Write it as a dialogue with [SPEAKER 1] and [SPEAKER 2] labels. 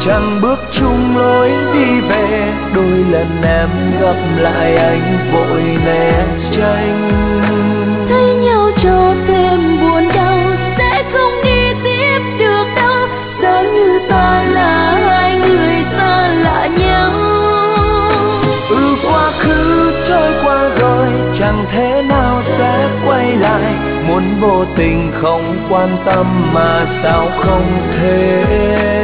[SPEAKER 1] chẳng bước chung lối đi về. Đôi lần em gặp lại anh vội né tránh.
[SPEAKER 2] Thấy nhau cho thêm buồn đau, sẽ không đi tiếp được đâu. Giá như ta là hai người xa lạ nhau.
[SPEAKER 1] Quá khứ trôi qua rồi chẳng thể nào sẽ quay lại. Muốn vô tình không quan tâm mà sao không thể.